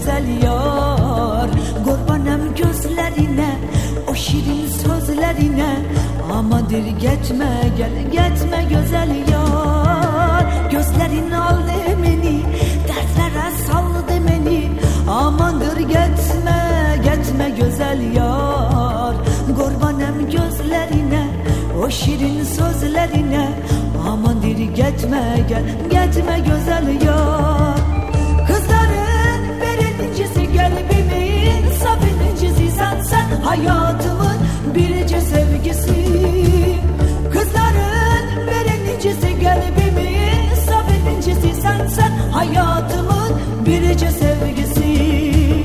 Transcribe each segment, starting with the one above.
güzel yar. Kurbanım gözlerine, o şirin sözlerine, amadır geçme gel geçme güzel yar. Gözlerin aldı beni, dertlere saldı beni, amandır geçme geçme güzel yar. Kurbanım gözlerine, o şirin sözlerine, amandır geçme gel geçme güzel yar. Kızların birincisi kalbimin safincisi sensen, hayatımın biricik sevgisi. Kızların birincisi kalbimin safincisi sensen, hayatımın biricik sevgisi.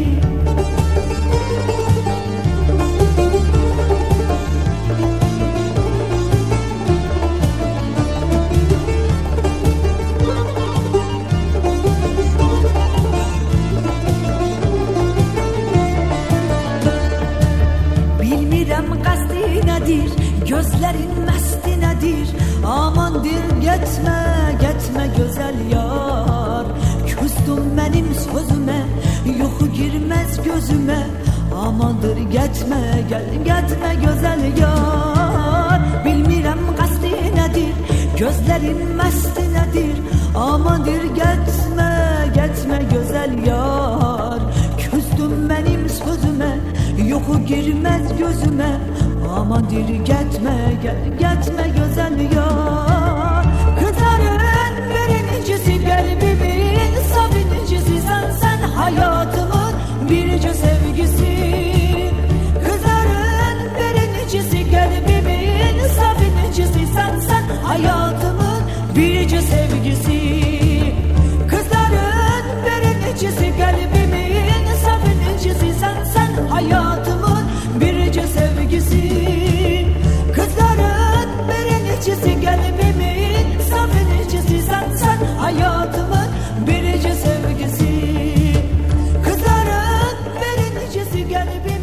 Gözlerin mesti nedir, amandır geçme geçme güzel yar. Küstüm benim sözüme, yoku girmez gözüme, amandır geçme gel geçme güzel yar. Bilmirem kasti nedir, gözlerin mesti nedir, amandır geçme geçme güzel yar. Küstüm benim sözüme, yoku girmez gözüme, amandır geçme gel geçme güzel yar. Kızların birincisi kalbimin safincisi sensen, hayatımın biricik sevgisi. Kızların birincisi kalbimin safincisi sensen, hayatımın biricik sevgisi. Kızların birincisi kalbimin safincisi sensen, hayatımın biricik sevgisi. Kızların birincisi kalbimin safincisi sensen, hayatımın biricik sevgisi. Kızların birincisi kalbimin